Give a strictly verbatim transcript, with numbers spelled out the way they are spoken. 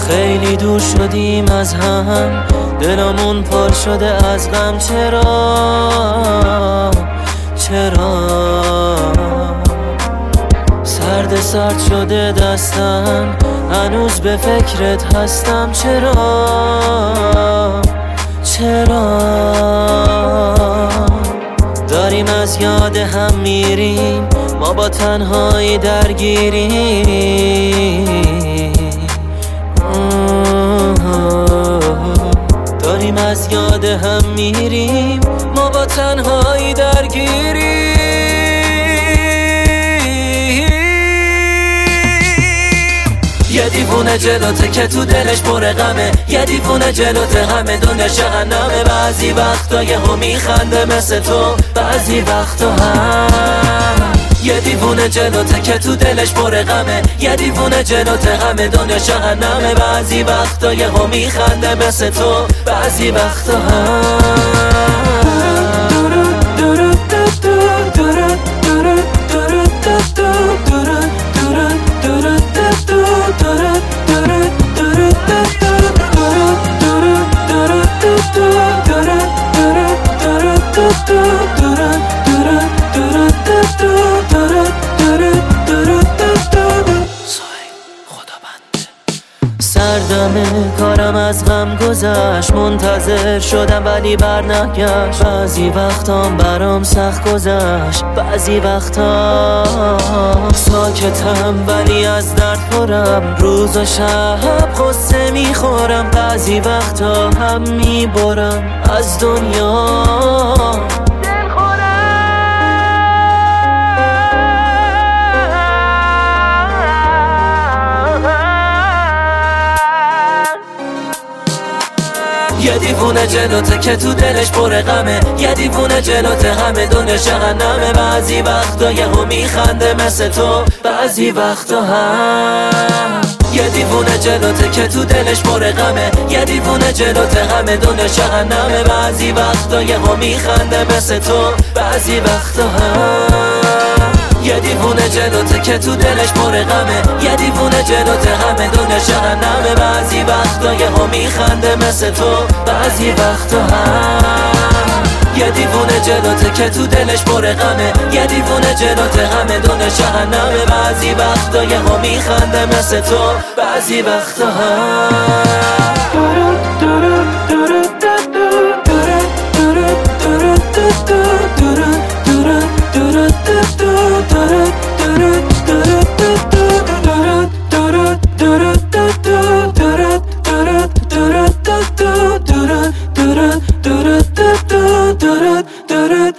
خیلی دور شدیم از هم، دلمون پر شده از غم. چرا چرا سرد سرد شده دستم، هنوز به فکرت هستم. چرا چرا داریم از یاد هم میریم، ما با تنهایی درگیریم. داریم از یاد هم میریم، ما با تنهایی درگیریم. یه دیوونه جلوته که تو دلش پر غمه، یه دیوونه جلوته همه دونه جهنمه. بعضی وقتا یهو میخنده مثل تو، بعضی وقتا هم. یه دیوونه جلوته که تو دلش پر غمه، یه دیوونه جلوته همه دونه جهنمه. بعضی وقتا یهو میخنده مثل تو، بعضی وقتا هم. سردمه کارم از غم گذشت، منتظر شدم ولی بر نگشت. بعضی وقتام برام سخت گذشت، بعضی وقتا ساکتم ولی از درد پرم. روز و شب قصه میخورم، بعضی وقتا هم میبرم از دنیا. یه دیوونه جلوته که تو دلش پر غمه، یه دیوونه جلوته همه دونه جهنمه. بعضی وقتا یهو میخنده مثل تو، بعضی وقتا هم. یه دیوونه جلوته که تو دلش پر غمه، یه دیوونه جلوته همه دونه جهنمه. بعضی وقتا یهو میخنده مثل تو، بعضی وقتا هم. یه دیوونه جلوته که تو دلش پر غمه، یه دیوونه جلوته همه دونه جهنمه. بعضی وقتا یهو میخنده مثل تو، بعضی وقتا هم. یه دیوونه جلوته که تو دلش پر غمه، یه دیوونه جلوته همه دونه جهنمه. بعضی وقتا یهو میخنده مثل تو، بعضی وقتا هم. do do do do